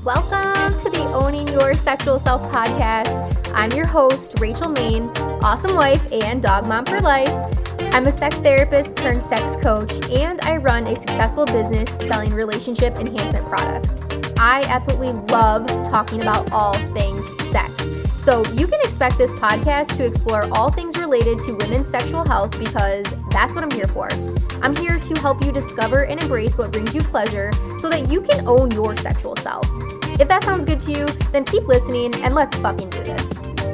Welcome to the Owning Your Sexual Self podcast. I'm your host, Rachel Main, awesome wife and dog mom for life. I'm a sex therapist turned sex coach, and I run a successful business selling relationship enhancement products. I absolutely love talking about all things sex. So you can expect this podcast to explore all things related to women's sexual health because that's what I'm here for. I'm here to help you discover and embrace what brings you pleasure so that you can own your sexual self. If that sounds good to you, then keep listening and let's fucking do this.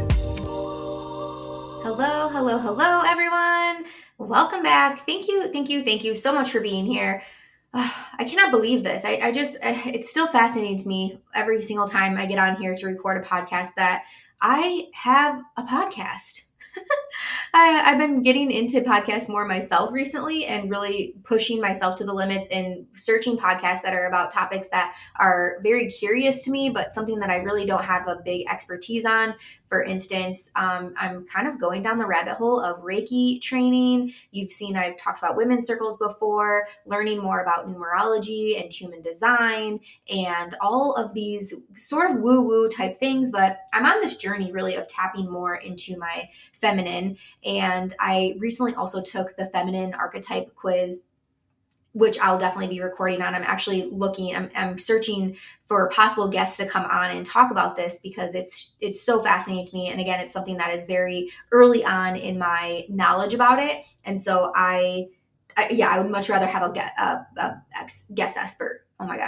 Hello, everyone. Welcome back. Thank you so much for being here. I cannot believe this. It's still fascinating to me every single time I get on here to record a podcast that I have a podcast. I've been getting into podcasts more myself recently and really pushing myself to the limits and searching podcasts that are about topics that are very curious to me, but something that I really don't have a big expertise on. For instance, I'm kind of going down the rabbit hole of Reiki training. You've seen I've talked about women's circles before, learning more about numerology and human design and all of these sort of woo-woo type things. But I'm on this journey really of tapping more into my feminine. And I recently also took the feminine archetype quiz, which I'll definitely be recording on. I'm actually I'm searching for possible guests to come on and talk about this because it's so fascinating to me. And again, it's something that is very early on in my knowledge about it. And so I would much rather have a guest expert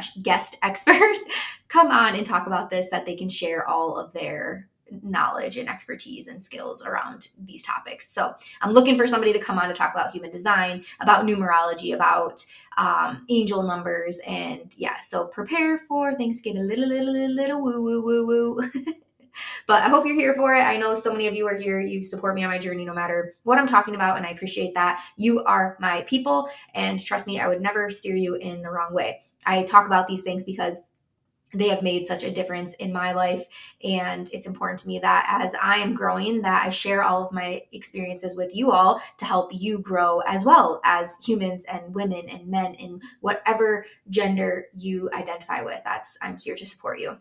come on and talk about this, that they can share all of their knowledge and expertise and skills around these topics. So I'm looking for somebody to come on to talk about human design, about numerology, about angel numbers. And so prepare for things to get a little woo. But I hope you're here for it. I know so many of you are here. You support me on my journey no matter what I'm talking about. And I appreciate that. You are my people. And trust me, I would never steer you in the wrong way. I talk about these things because they have made such a difference in my life. And it's important to me that as I am growing, that I share all of my experiences with you all to help you grow as well as humans and women and men in whatever gender you identify with. I'm here to support you.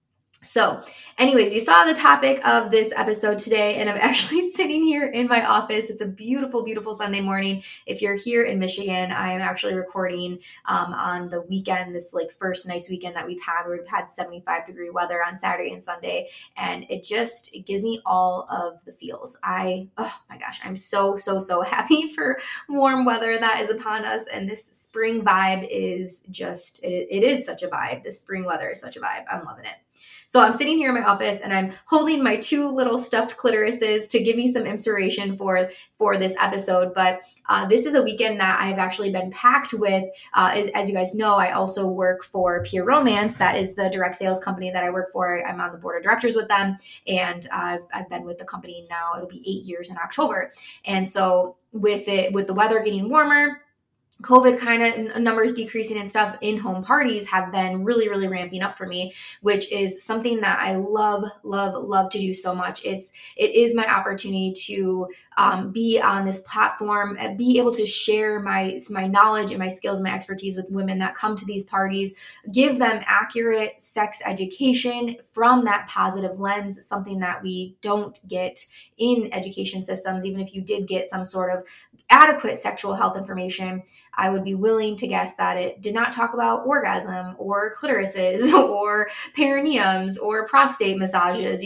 So anyways, you saw the topic of this episode today, and I'm actually sitting here in my office. It's a beautiful, beautiful Sunday morning. If you're here in Michigan, I am actually recording on the weekend, this first nice weekend that we've had, where we've had 75-degree weather on Saturday and Sunday. And it gives me all of the feels. Oh my gosh, I'm so happy for warm weather that is upon us. And this spring vibe is it is such a vibe. This spring weather is such a vibe. I'm loving it. So I'm sitting here in my office and I'm holding my two little stuffed clitorises to give me some inspiration for this episode. But this is a weekend that I've actually been packed with. As you guys know, I also work for Pure Romance. That is the direct sales company that I work for. I'm on the board of directors with them. And I've been with the company now, it'll be 8 years in October. And so with the weather getting warmer, COVID kind of numbers decreasing and stuff, in-home parties have been really, really ramping up for me, which is something that I love to do so much. It is my opportunity to be on this platform and be able to share my knowledge and my skills and my expertise with women that come to these parties, give them accurate sex education from that positive lens, something that we don't get in education systems. Even if you did get some sort of adequate sexual health information, I would be willing to guess that it did not talk about orgasm or clitorises or perineums or prostate massages,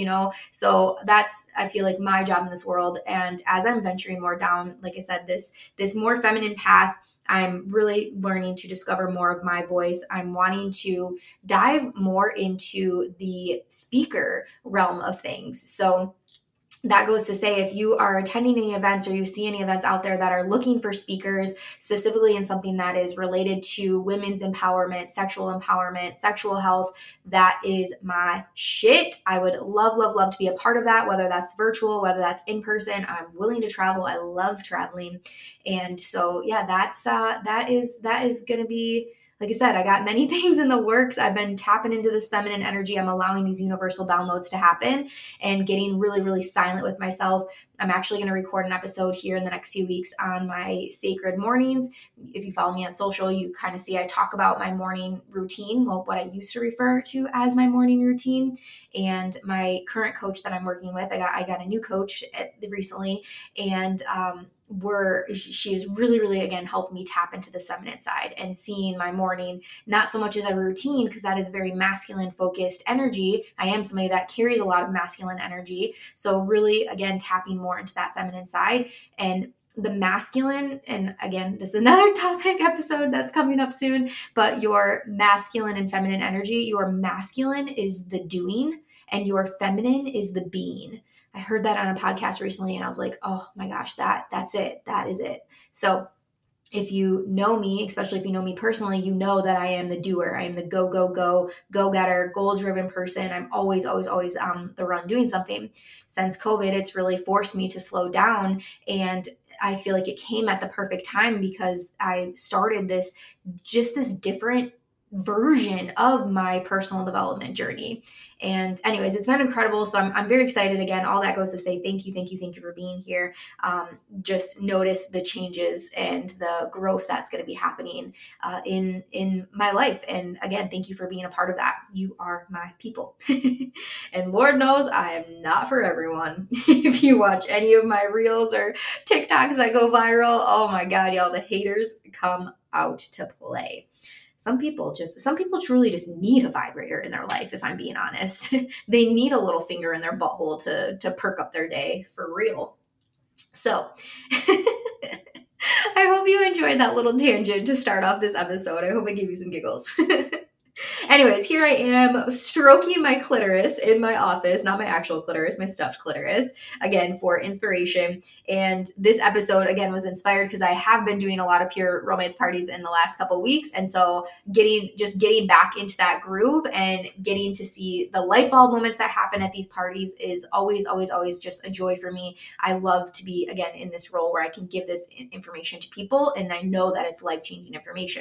So that's, I feel like, my job in this world. And as I'm venturing more down, like I said, this more feminine path, I'm really learning to discover more of my voice. I'm wanting to dive more into the speaker realm of things. So that goes to say, if you are attending any events or you see any events out there that are looking for speakers, specifically in something that is related to women's empowerment, sexual health, that is my shit. I would love to be a part of that, whether that's virtual, whether that's in person. I'm willing to travel. I love traveling. And so, that is going to be like I said, I got many things in the works. I've been tapping into this feminine energy. I'm allowing these universal downloads to happen and getting really, really silent with myself. I'm actually going to record an episode here in the next few weeks on my sacred mornings. If you follow me on social, you kind of see I talk about my morning routine, well, what I used to refer to as my morning routine. And my current coach that I'm working with, I got a new coach recently, and she has really, really, again, helped me tap into the feminine side and seeing my morning, not so much as a routine, because that is very masculine focused energy. I am somebody that carries a lot of masculine energy. So really, again, tapping more into that feminine side and the masculine. And again, this is another topic episode that's coming up soon, but your masculine and feminine energy, your masculine is the doing and your feminine is the being. I heard that on a podcast recently and I was like, oh my gosh, that's it. That is it. So if you know me, especially if you know me personally, you know that I am the doer. I am the go-getter, goal-driven person. I'm always on the run doing something. Since COVID, it's really forced me to slow down, and I feel like it came at the perfect time because I started this different version of my personal development journey. And anyways, it's been incredible. So I'm very excited. Again, all that goes to say thank you for being here. Just notice the changes and the growth that's going to be happening in my life. And again, thank you for being a part of that. You are my people. And Lord knows I am not for everyone. If you watch any of my reels or TikToks that go viral, oh my God, y'all, the haters come out to play. Some people truly just need a vibrator in their life, if I'm being honest. They need a little finger in their butthole to perk up their day for real. So I hope you enjoyed that little tangent to start off this episode. I hope I gave you some giggles. Anyways, here I am stroking my clitoris in my office, not my actual clitoris, my stuffed clitoris, again, for inspiration. And this episode, again, was inspired because I have been doing a lot of pure romance parties in the last couple of weeks. And so getting back into that groove and getting to see the light bulb moments that happen at these parties is always just a joy for me. I love to be, again, in this role where I can give this information to people, and I know that it's life-changing information.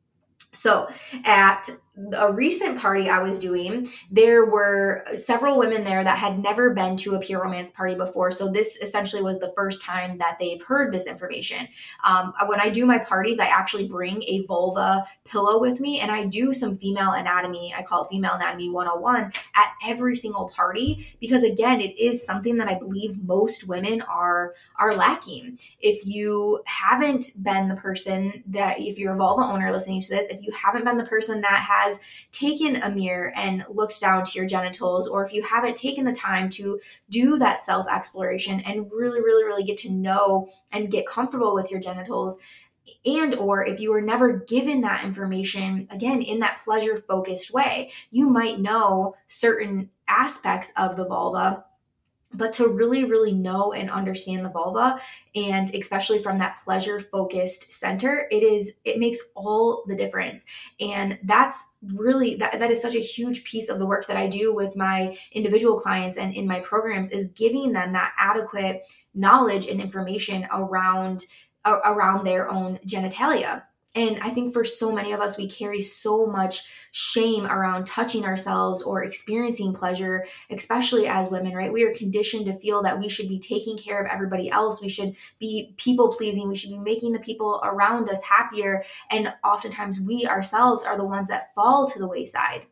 So at a recent party I was doing, there were several women there that had never been to a pure romance party before. So this essentially was the first time that they've heard this information. When I do my parties, I actually bring a vulva pillow with me, and I do some female anatomy. I call it Female Anatomy 101 at every single party, because again, it is something that I believe most women are lacking. If you haven't been the person that, if you're a vulva owner listening to this, if you haven't been the person that has taken a mirror and looked down to your genitals, or if you haven't taken the time to do that self-exploration and really get to know and get comfortable with your genitals, and or if you were never given that information, again, in that pleasure-focused way, you might know certain aspects of the vulva, but to really know and understand the vulva, and especially from that pleasure-focused center, it makes all the difference. And that's really, that is such a huge piece of the work that I do with my individual clients and in my programs, is giving them that adequate knowledge and information around their own genitalia. And I think for so many of us, we carry so much shame around touching ourselves or experiencing pleasure, especially as women, right? We are conditioned to feel that we should be taking care of everybody else. We should be people pleasing. We should be making the people around us happier. And oftentimes we ourselves are the ones that fall to the wayside.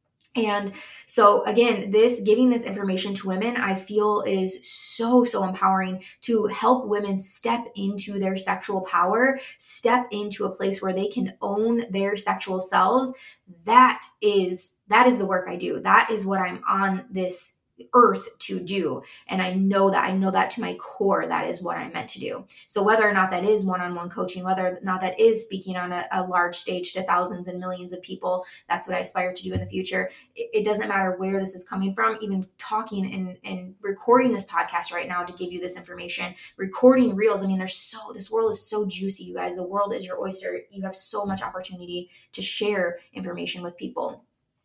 And so again, giving this information to women, I feel it is so empowering to help women step into their sexual power, step into a place where they can own their sexual selves. That is the work I do. That is what I'm on this earth to do. And I know that to my core, that is what I'm meant to do. So whether or not that is one-on-one coaching, whether or not that is speaking on a large stage to thousands and millions of people, that's what I aspire to do in the future. It doesn't matter where this is coming from, even talking and recording this podcast right now to give you this information, recording reels. I mean, this world is so juicy, you guys. The world is your oyster. You have so much opportunity to share information with people.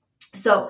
So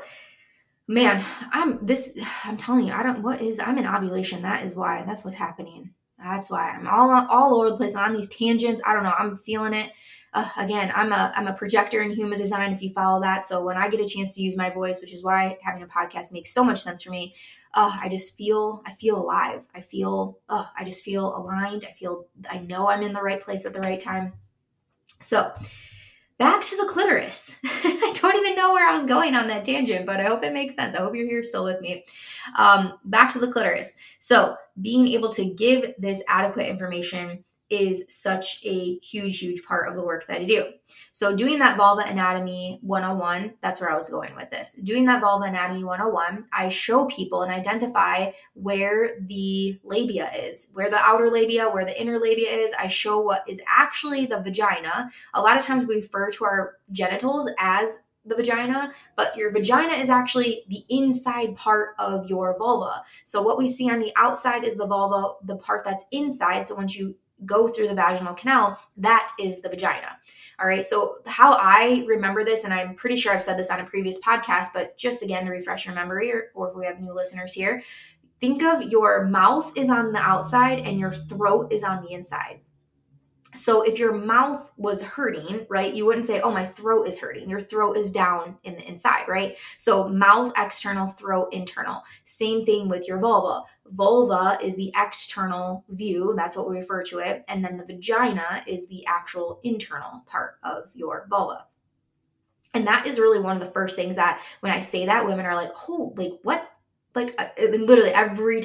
man, I'm telling you, I'm in ovulation. That's what's happening. That's why I'm all over the place on these tangents. I don't know. I'm feeling it. again, I'm a projector in human design, if you follow that. So when I get a chance to use my voice, which is why having a podcast makes so much sense for me, I feel alive. I just feel aligned. I know I'm in the right place at the right time. So back to the clitoris. I don't even know where I was going on that tangent, but I hope it makes sense. I hope you're here still with me. Back to the clitoris. So being able to give this adequate information is such a huge part of the work that I do. So doing that vulva anatomy 101, that's where I was going with this. Doing that vulva anatomy 101, I show people and identify where the labia is, where the outer labia, where the inner labia is. I show what is actually the vagina. A lot of times we refer to our genitals as the vagina, but your vagina is actually the inside part of your vulva. So what we see on the outside is the vulva, the part that's inside. So once you go through the vaginal canal, that is the vagina. All right. So how I remember this, and I'm pretty sure I've said this on a previous podcast, but just again to refresh your memory, or if we have new listeners here, think of your mouth is on the outside and your throat is on the inside. So if your mouth was hurting, right, you wouldn't say, oh, my throat is hurting. Your throat is down in the inside, right? So mouth external, throat internal. Same thing with your vulva. Vulva is the external view. That's what we refer to it. And then the vagina is the actual internal part of your vulva. And that is really one of the first things that when I say that, women are like, oh, like what? Like literally every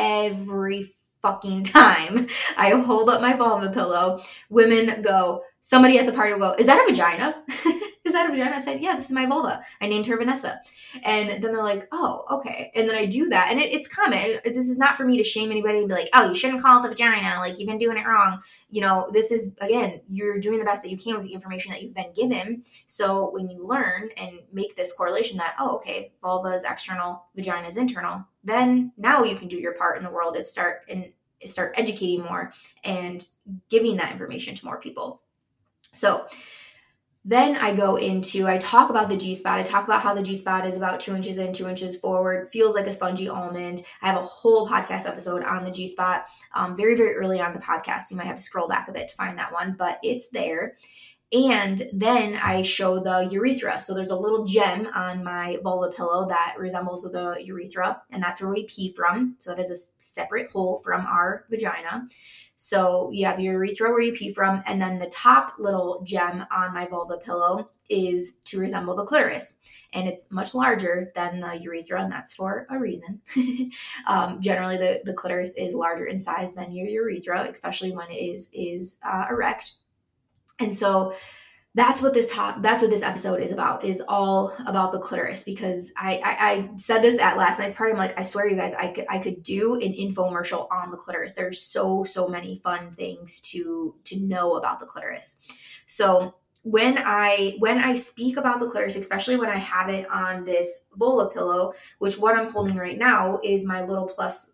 fucking time I hold up my vulva pillow, women go, somebody at the party will go, is that a vagina? Is that a vagina? I said, yeah, this is my vulva. I named her Vanessa. And then they're like, oh, okay. And then I do that. And it's common. This is not for me to shame anybody and be like, oh, you shouldn't call it the vagina. Like, you've been doing it wrong. You know, this is, again, you're doing the best that you can with the information that you've been given. So when you learn and make this correlation that, oh, okay, vulva is external, vagina is internal, then now you can do your part in the world and start educating more and giving that information to more people. So then I talk about the G-spot. I talk about how the G-spot is about 2 inches in, 2 inches forward, feels like a spongy almond. I have a whole podcast episode on the G-spot very, very early on the podcast. You might have to scroll back a bit to find that one, but it's there. And then I show the urethra. So there's a little gem on my vulva pillow that resembles the urethra, and that's where we pee from. So it is a separate hole from our vagina. So you have your urethra where you pee from, and then the top little gem on my vulva pillow is to resemble the clitoris. And it's much larger than the urethra, and that's for a reason. Generally, the clitoris is larger in size than your urethra, especially when it is erect. And so that's what this episode is about, is all about the clitoris, because I said this at last night's party. I'm like, I swear you guys, I could do an infomercial on the clitoris. There's so many fun things to know about the clitoris. So when I speak about the clitoris, especially when I have it on this vulva pillow, which what I'm holding right now is my little plush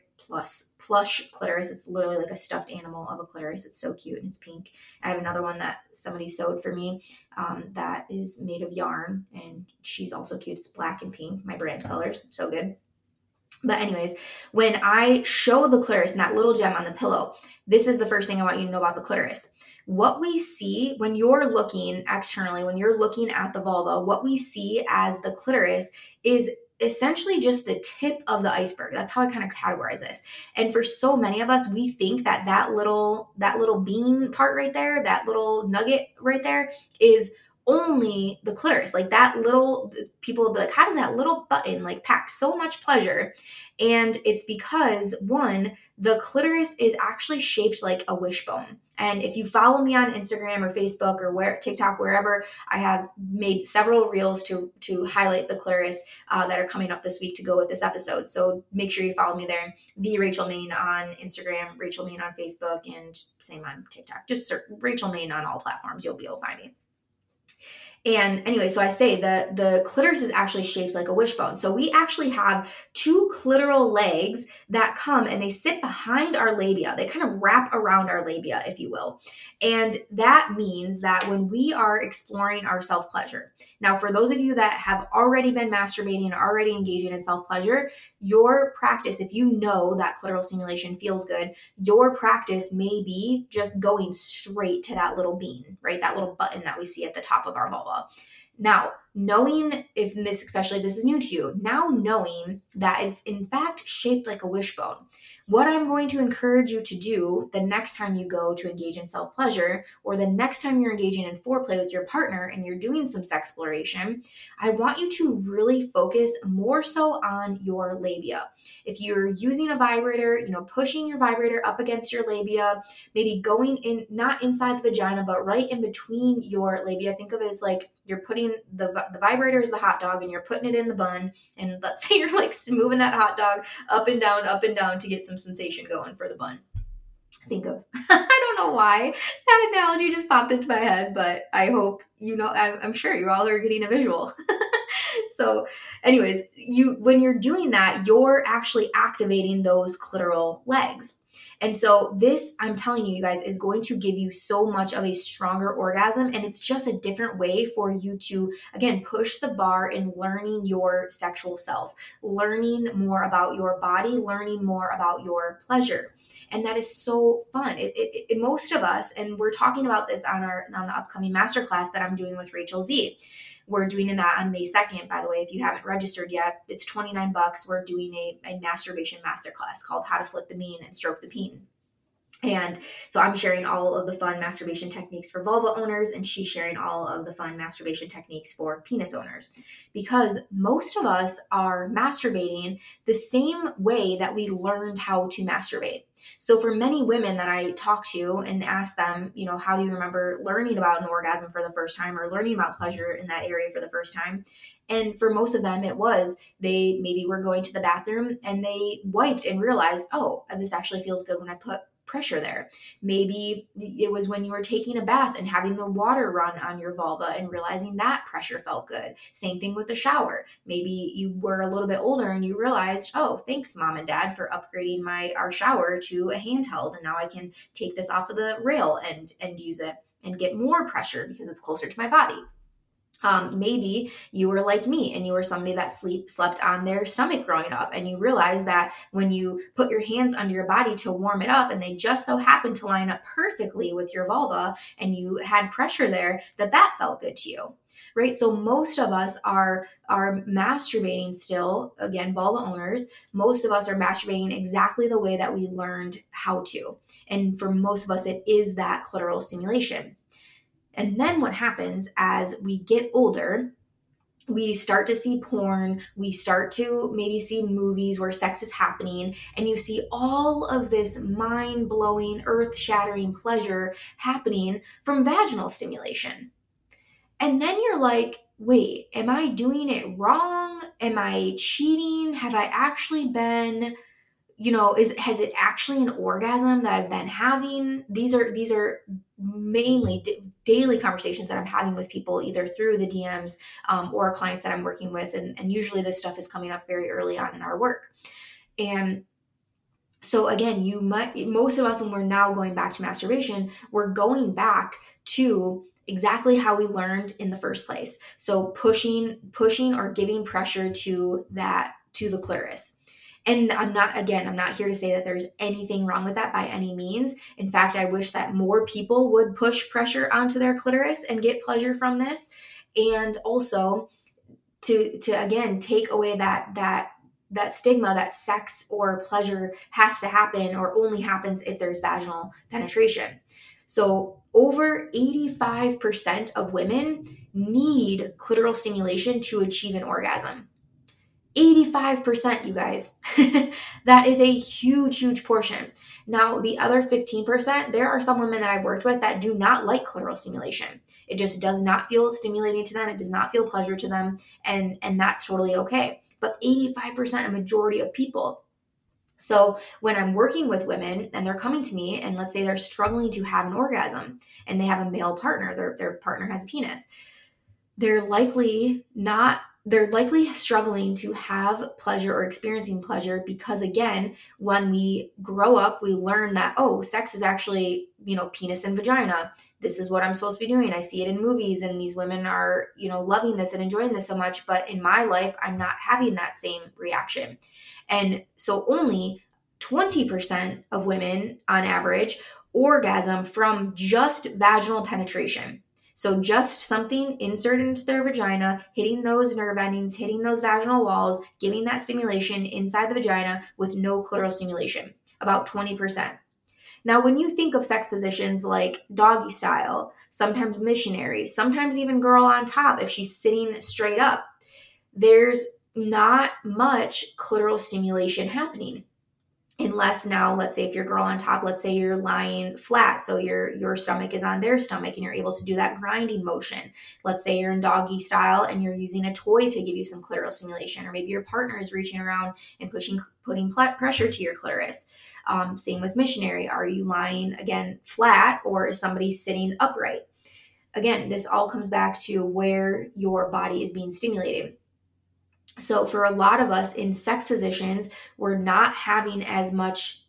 clitoris. It's literally like a stuffed animal of a clitoris. It's so cute and it's pink. I have another one that somebody sewed for me that is made of yarn, and she's also cute. It's black and pink, my brand colors. So good. But anyways, when I show the clitoris and that little gem on the pillow, this is the first thing I want you to know about the clitoris. What we see when you're looking externally, when you're looking at the vulva, what we see as the clitoris is essentially just the tip of the iceberg. That's how I kind of categorize this. And for so many of us, we think that little bean part right there, that little nugget right there is only the clitoris. Like that little, people will be like, how does that little button like pack so much pleasure? And it's because, one, the clitoris is actually shaped like a wishbone. And if you follow me on Instagram or Facebook or TikTok, wherever, I have made several reels to highlight the clitoris that are coming up this week to go with this episode. So make sure you follow me there. The Rachel Main on Instagram, Rachel Main on Facebook, and same on TikTok. Just search Rachel Main on all platforms. You'll be able to find me. And anyway, so I say the clitoris is actually shaped like a wishbone. So we actually have two clitoral legs that come and they sit behind our labia. They kind of wrap around our labia, if you will. And that means that when we are exploring our self-pleasure. Now, for those of you that have already been masturbating, already engaging in self-pleasure, your practice, if you know that clitoral stimulation feels good, your practice may be just going straight to that little bean, right? That little button that we see at the top of our vulva. Now, knowing especially if this is new to you, now knowing that it's in fact shaped like a wishbone, what I'm going to encourage you to do the next time you go to engage in self-pleasure, or the next time you're engaging in foreplay with your partner and you're doing some sexploration, I want you to really focus more so on your labia. If you're using a vibrator, pushing your vibrator up against your labia, maybe going in, not inside the vagina, but right in between your labia. Think of it as like you're putting the vibrator is the hot dog and you're putting it in the bun. And let's say you're like moving that hot dog up and down to get some sensation going for the bun. Think of, I don't know why that analogy just popped into my head, but I hope, I'm sure you all are getting a visual. So anyways, when you're doing that, you're actually activating those clitoral legs. And so this, I'm telling you guys, is going to give you so much of a stronger orgasm. And it's just a different way for you to, again, push the bar in learning your sexual self, learning more about your body, learning more about your pleasure. And that is so fun. Most of us, and we're talking about this on the upcoming masterclass that I'm doing with Rachel Z. We're doing that on May 2nd, by the way. If you haven't registered yet, it's $29. We're doing a masturbation masterclass called How to Flick the Mean and Stroke the Peen. And so I'm sharing all of the fun masturbation techniques for vulva owners, and she's sharing all of the fun masturbation techniques for penis owners, because most of us are masturbating the same way that we learned how to masturbate. So for many women that I talk to and ask them, how do you remember learning about an orgasm for the first time, or learning about pleasure in that area for the first time? And for most of them, it was they maybe were going to the bathroom and they wiped and realized, oh, this actually feels good when I put pressure there. Maybe it was when you were taking a bath and having the water run on your vulva and realizing that pressure felt good. Same thing with the shower. Maybe you were a little bit older and you realized, oh, thanks mom and dad for upgrading our shower to a handheld, and now I can take this off of the rail and use it and get more pressure because it's closer to my body. Maybe you were like me and you were somebody that slept on their stomach growing up, and you realized that when you put your hands under your body to warm it up and they just so happened to line up perfectly with your vulva and you had pressure there, that felt good to you, right? So most of us are masturbating still, again, vulva owners, most of us are masturbating exactly the way that we learned how to. And for most of us, it is that clitoral stimulation. And then what happens as we get older, we start to see porn, we start to maybe see movies where sex is happening, and you see all of this mind-blowing, earth-shattering pleasure happening from vaginal stimulation. And then you're like, wait, am I doing it wrong? Am I cheating? Have I actually been, has it actually an orgasm that I've been having? These are mainly daily conversations that I'm having with people either through the DMs or clients that I'm working with. And usually this stuff is coming up very early on in our work. And so again, most of us, when we're now going back to masturbation, we're going back to exactly how we learned in the first place. So pushing or giving pressure to the clitoris. And I'm not here to say that there's anything wrong with that by any means. In fact, I wish that more people would push pressure onto their clitoris and get pleasure from this. And also to again, take away that stigma that sex or pleasure has to happen or only happens if there's vaginal penetration. So over 85% of women need clitoral stimulation to achieve an orgasm. 85%, you guys. That is a huge, huge portion. Now, the other 15%, there are some women that I've worked with that do not like clitoral stimulation. It just does not feel stimulating to them. It does not feel pleasure to them. And that's totally okay. But 85%, a majority of people. So when I'm working with women and they're coming to me and let's say they're struggling to have an orgasm and they have a male partner, their partner has a penis, they're likely struggling to have pleasure or experiencing pleasure because, again, when we grow up, we learn that, oh, sex is actually, penis and vagina. This is what I'm supposed to be doing. I see it in movies and these women are, loving this and enjoying this so much. But in my life, I'm not having that same reaction. And so only 20% of women on average orgasm from just vaginal penetration. So just something inserted into their vagina, hitting those nerve endings, hitting those vaginal walls, giving that stimulation inside the vagina with no clitoral stimulation, about 20%. Now, when you think of sex positions like doggy style, sometimes missionary, sometimes even girl on top, if she's sitting straight up, there's not much clitoral stimulation happening. Unless now, let's say if you're girl on top, let's say you're lying flat, so your stomach is on their stomach and you're able to do that grinding motion. Let's say you're in doggy style and you're using a toy to give you some clitoral stimulation, or maybe your partner is reaching around and putting pressure to your clitoris. Same with missionary. Are you lying, again, flat, or is somebody sitting upright? Again, this all comes back to where your body is being stimulated. So for a lot of us in sex positions, we're not having as many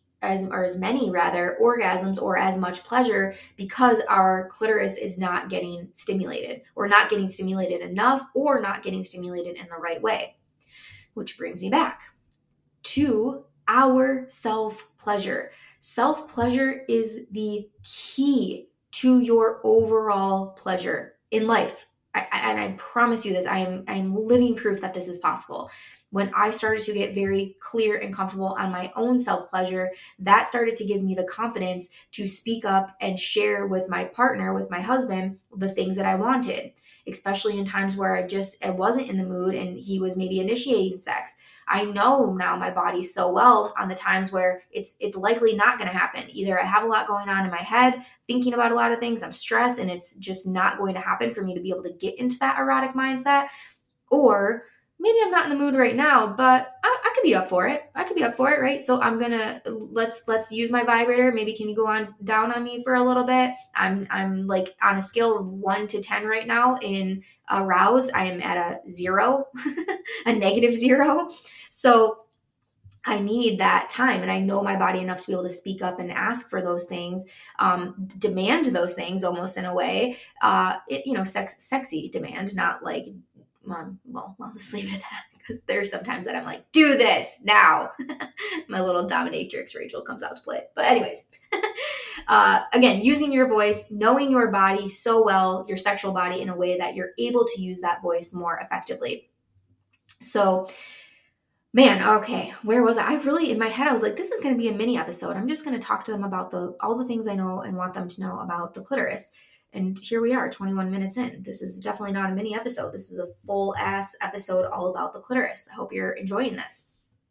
orgasms or as much pleasure because our clitoris is not getting stimulated, or not getting stimulated enough, or not getting stimulated in the right way. Which brings me back to our self-pleasure. Self-pleasure is the key to your overall pleasure in life. And I promise you this, I'm living proof that this is possible. When I started to get very clear and comfortable on my own self-pleasure, that started to give me the confidence to speak up and share with my partner, with my husband, the things that I wanted, especially in times where I wasn't in the mood and he was maybe initiating sex. I know now my body so well on the times where it's likely not going to happen. Either I have a lot going on in my head, thinking about a lot of things, I'm stressed, and it's just not going to happen for me to be able to get into that erotic mindset. Or maybe I'm not in the mood right now, but I could be up for it. Right? So I'm gonna let's use my vibrator. Maybe can you go on down on me for a little bit? I'm like on a scale of 1 to 10 right now in aroused. I am at a 0, a -0. So I need that time, and I know my body enough to be able to speak up and ask for those things, demand those things almost in a way, sexy demand, not like, well, I'll just leave it at that, because there's sometimes that I'm like, do this now. My little dominatrix Rachel comes out to play. But anyways, again, using your voice, knowing your body so well, your sexual body, in a way that you're able to use that voice more effectively. So, man, okay, where was I? In my head, I was like, this is going to be a mini episode. I'm just going to talk to them about all the things I know and want them to know about the clitoris. And here we are, 21 minutes in. This is definitely not a mini episode. This is a full ass episode all about the clitoris. I hope you're enjoying this.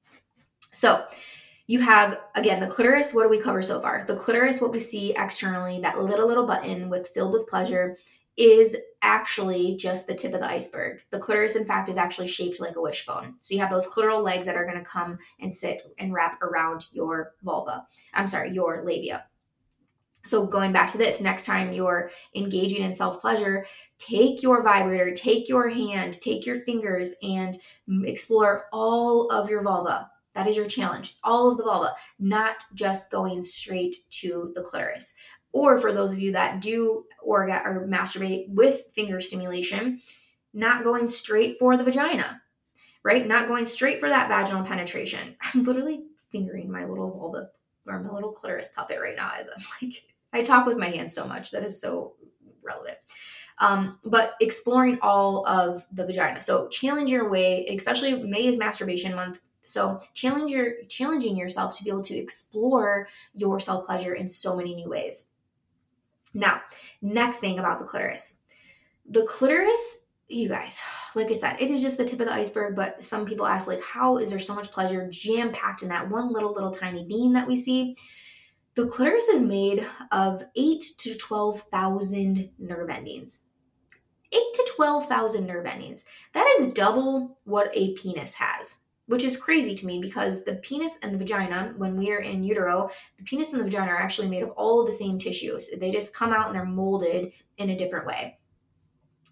So you have, again, the clitoris. What do we cover so far? The clitoris, what we see externally, that little button filled with pleasure, is actually just the tip of the iceberg. The clitoris, in fact, is actually shaped like a wishbone. So you have those clitoral legs that are going to come and sit and wrap around your your labia. So going back to this, next time you're engaging in self-pleasure, take your vibrator, take your hand, take your fingers, and explore all of your vulva. That is your challenge, all of the vulva, not just going straight to the clitoris. Or for those of you that do or masturbate with finger stimulation, not going straight for the vagina, right? Not going straight for that vaginal penetration. I'm literally fingering my little vulva, or my little clitoris puppet right now, as I'm like, I talk with my hands so much. That is so relevant. But exploring all of the vagina. So challenge your way, especially May is masturbation month. So challenging yourself to be able to explore your self-pleasure in so many new ways. Now, next thing about the clitoris. The clitoris, you guys, like I said, it is just the tip of the iceberg, but some people ask, like, how is there so much pleasure jam-packed in that one little tiny bean that we see? The clitoris is made of 8,000 to 12,000 nerve endings. 8,000 to 12,000 nerve endings. That is double what a penis has, which is crazy to me, because the penis and the vagina, when we are in utero, the penis and the vagina are actually made of all of the same tissues. They just come out and they're molded in a different way.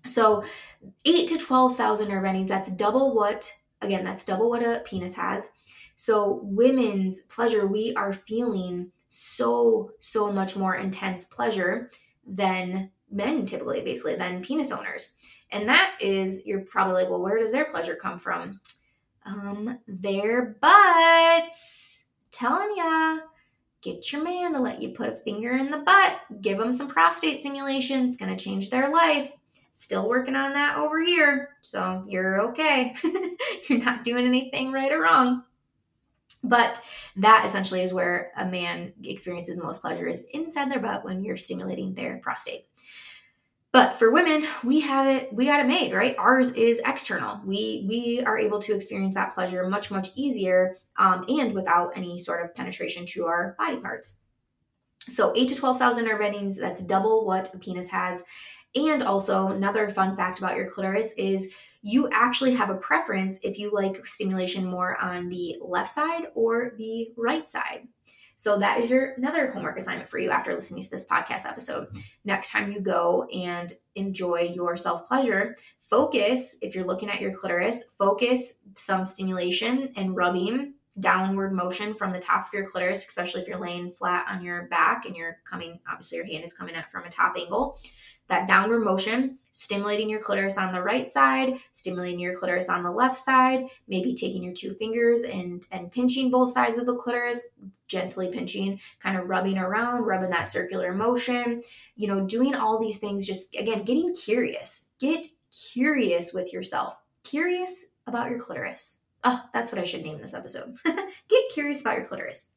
So 8 to 12,000 nerve endings, that's double what a penis has. So women's pleasure, we are feeling so much more intense pleasure than men typically, basically, than penis owners. And that is, you're probably like, well, where does their pleasure come from? Their butts. Telling ya. Get your man to let you put a finger in the butt. Give them some prostate stimulation. It's going to change their life. Still working on that over here. So you're okay. You're not doing anything right or wrong. But that essentially is where a man experiences the most pleasure, is inside their butt when you're stimulating their prostate. But for women, we got it made, right? Ours is external. We are able to experience that pleasure much easier, and without any sort of penetration to our body parts. So 8 to 12,000 nerve endings, that's double what a penis has. And also, another fun fact about your clitoris is you actually have a preference if you like stimulation more on the left side or the right side. So that is another homework assignment for you after listening to this podcast episode. Next time you go and enjoy your self-pleasure, focus, if you're looking at your clitoris, focus some stimulation and rubbing, downward motion from the top of your clitoris, especially if you're laying flat on your back and obviously your hand is coming at from a top angle. That downward motion, stimulating your clitoris on the right side, stimulating your clitoris on the left side, maybe taking your two fingers and pinching both sides of the clitoris, gently pinching, kind of rubbing around, rubbing that circular motion, doing all these things, just, again, getting curious. Get curious with yourself. Curious about your clitoris. Oh, that's what I should name this episode. Get curious about your clitoris.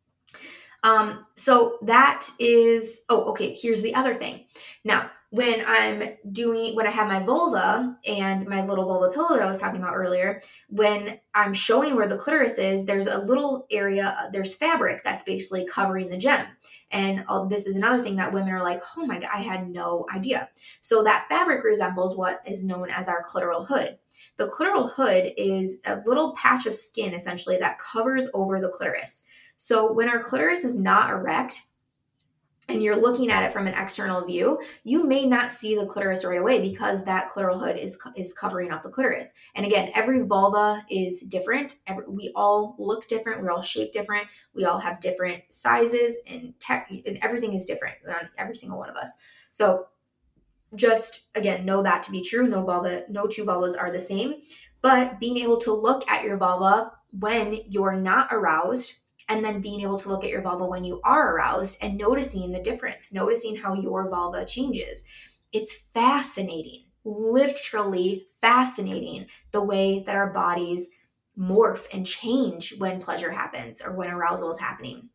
So that is, here's the other thing. Now, when I have my vulva and my little vulva pillow that I was talking about earlier, when I'm showing where the clitoris is, there's a little area, there's fabric that's basically covering the gem. And this is another thing that women are like, oh my God, I had no idea. So that fabric resembles what is known as our clitoral hood. The clitoral hood is a little patch of skin, essentially, that covers over the clitoris. So when our clitoris is not erect and you're looking at it from an external view, you may not see the clitoris right away because that clitoral hood is covering up the clitoris. And again, every vulva is different. We all look different. We're all shaped different. We all have different sizes and everything is different on every single one of us. So just, again, know that to be true. No two vulvas are the same. But being able to look at your vulva when you're not aroused, and then being able to look at your vulva when you are aroused and noticing the difference, noticing how your vulva changes. It's fascinating, literally fascinating, the way that our bodies morph and change when pleasure happens or when arousal is happening.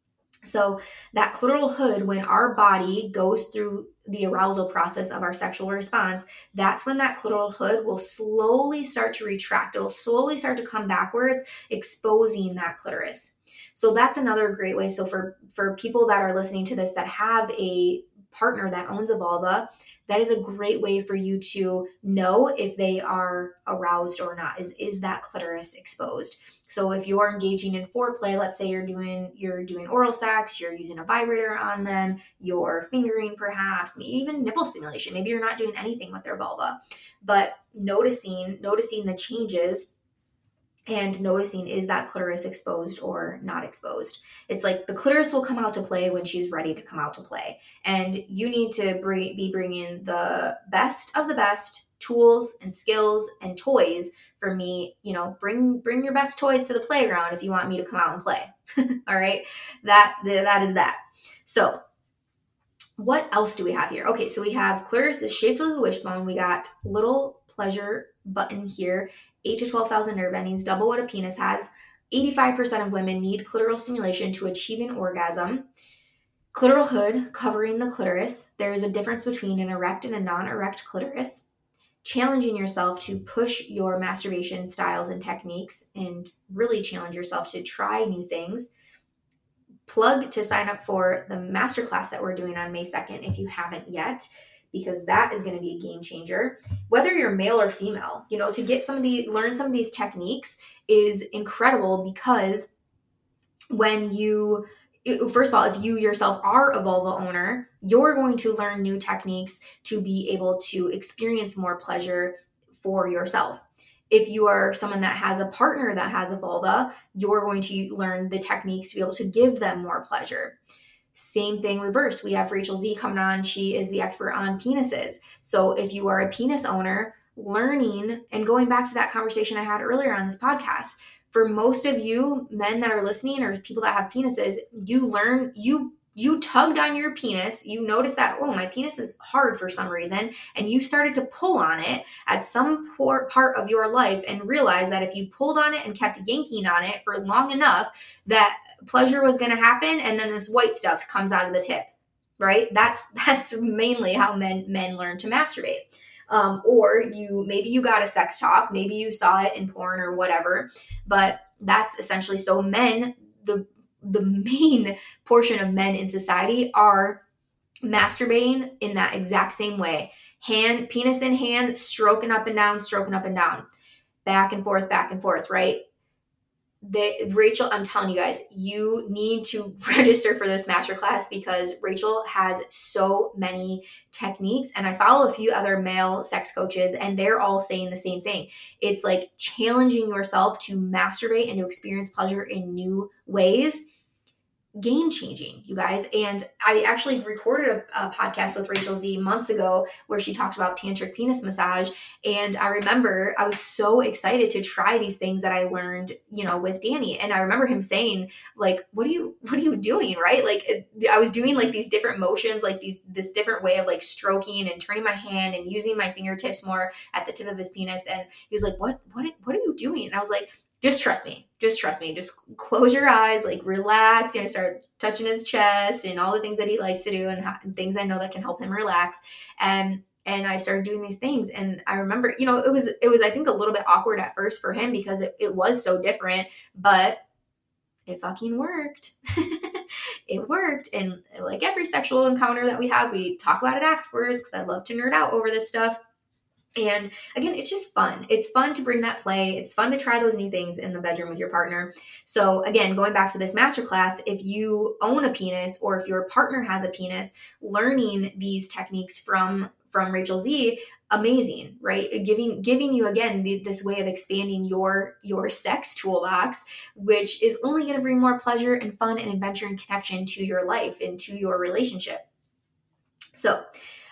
So that clitoral hood, when our body goes through the arousal process of our sexual response, that's when that clitoral hood will slowly start to retract. It'll slowly start to come backwards, exposing that clitoris. So that's another great way. So for people that are listening to this that have a partner that owns a vulva, that is a great way for you to know if they are aroused or not. Is that clitoris exposed? So if you're engaging in foreplay, let's say you're doing oral sex, you're using a vibrator on them, you're fingering perhaps, maybe even nipple stimulation. Maybe you're not doing anything with their vulva, but noticing the changes and noticing, is that clitoris exposed or not exposed? It's like the clitoris will come out to play when she's ready to come out to play. And you need to be bringing the best of the best tools and skills and toys for me. Bring your best toys to the playground if you want me to come out and play. All right. That is that. So what else do we have here? Okay. So we have clitoris is shaped like a wishbone. We got little pleasure button here. 8 to 12,000 nerve endings, double what a penis has. 85% of women need clitoral stimulation to achieve an orgasm. Clitoral hood covering the clitoris. There is a difference between an erect and a non-erect clitoris. Challenging yourself to push your masturbation styles and techniques and really challenge yourself to try new things. Plug to sign up for the masterclass that we're doing on May 2nd if you haven't yet, because that is going to be a game changer. Whether you're male or female, to learn some of these techniques is incredible, because when you first of all, if you yourself are a vulva owner, you're going to learn new techniques to be able to experience more pleasure for yourself. If you are someone that has a partner that has a vulva, you're going to learn the techniques to be able to give them more pleasure. Same thing reverse. We have Rachel Z coming on. She is the expert on penises. So if you are a penis owner, learning and going back to that conversation I had earlier on this podcast, for most of you men that are listening or people that have penises, you tugged on your penis, you noticed that, oh, my penis is hard for some reason, and you started to pull on it at some part of your life and realized that if you pulled on it and kept yanking on it for long enough, that pleasure was going to happen, and then this white stuff comes out of the tip, right? That's mainly how men learn to masturbate. Or maybe you got a sex talk, maybe you saw it in porn or whatever, but that's essentially, so men, the main portion of men in society are masturbating in that exact same way. Penis in hand, stroking up and down, back and forth, right? Rachel, I'm telling you guys, you need to register for this masterclass because Rachel has so many techniques, and I follow a few other male sex coaches and they're all saying the same thing. It's like challenging yourself to masturbate and to experience pleasure in new ways. Game changing, you guys. And I actually recorded a podcast with Rachel Z months ago where she talked about tantric penis massage. And I remember I was so excited to try these things that I learned, with Danny. And I remember him saying, like, what are you doing? Right? Like I was doing like these different motions, like this different way of like stroking and turning my hand and using my fingertips more at the tip of his penis. And he was like, what are you doing? And I was like, just trust me. Just close your eyes, like relax. Start touching his chest and all the things that he likes to do and things I know that can help him relax. And I started doing these things. And I remember, it was, I think, a little bit awkward at first for him because it was so different, but it fucking worked. It worked. And like every sexual encounter that we have, we talk about it afterwards because I love to nerd out over this stuff. And again, it's just fun. It's fun to bring that play. It's fun to try those new things in the bedroom with your partner. So again, going back to this masterclass, if you own a penis or if your partner has a penis, learning these techniques from Rachel Z, amazing, right? Giving you again this way of expanding your sex toolbox, which is only going to bring more pleasure and fun and adventure and connection to your life and to your relationship. So,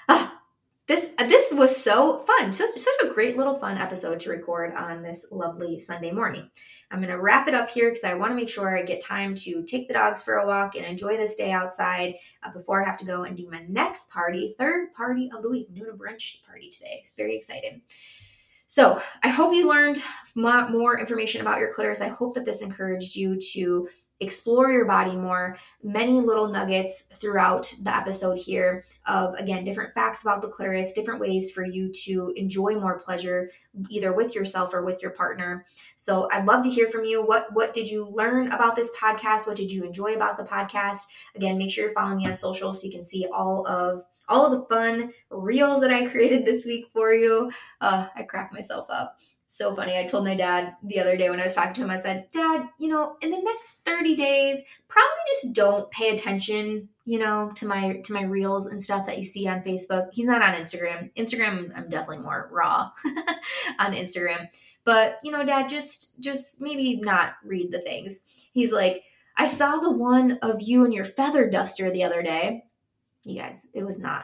this was so fun. Such a great little fun episode to record on this lovely Sunday morning. I'm going to wrap it up here because I want to make sure I get time to take the dogs for a walk and enjoy this day outside before I have to go and do my next party, third party of the week. I'm doing a brunch party today. Very excited. So I hope you learned more information about your clitoris. I hope that this encouraged you to explore your body more. Many little nuggets throughout the episode here of, again, different facts about the clitoris, different ways for you to enjoy more pleasure, either with yourself or with your partner. So I'd love to hear from you. What did you learn about this podcast? What did you enjoy about the podcast? Again, make sure you're following me on social so you can see all of the fun reels that I created this week for you. I cracked myself up. So funny. I told my dad the other day when I was talking to him, I said, Dad, in the next 30 days, probably just don't pay attention, to my reels and stuff that you see on Facebook. He's not on Instagram. I'm definitely more raw on Instagram. But, Dad, just maybe not read the things. He's like, I saw the one of you and your feather duster the other day. You guys, it was not,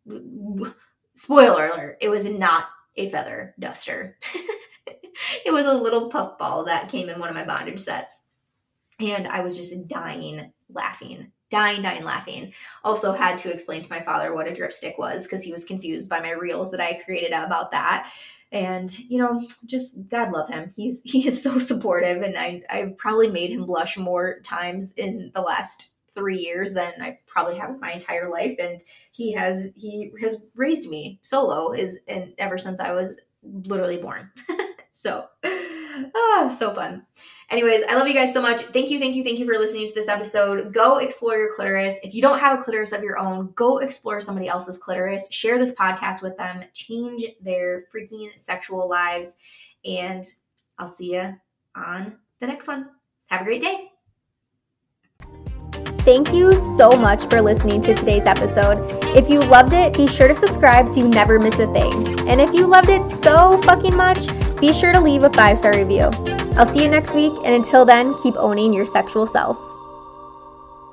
spoiler alert, it was not a feather duster. It was a little puff ball that came in one of my bondage sets. And I was just dying laughing. Also had to explain to my father what a dripstick was because he was confused by my reels that I created about that. And, just God love him. He is so supportive. And I probably made him blush more times in the last 3 years than I probably have in my entire life. And he has raised me solo and ever since I was literally born. So fun. Anyways, I love you guys so much. Thank you for listening to this episode. Go explore your clitoris. If you don't have a clitoris of your own, go explore somebody else's clitoris. Share this podcast with them. Change their freaking sexual lives. And I'll see you on the next one. Have a great day. Thank you so much for listening to today's episode. If you loved it, be sure to subscribe so you never miss a thing. And if you loved it so fucking much, be sure to leave a 5-star review. I'll see you next week, and until then, keep owning your sexual self.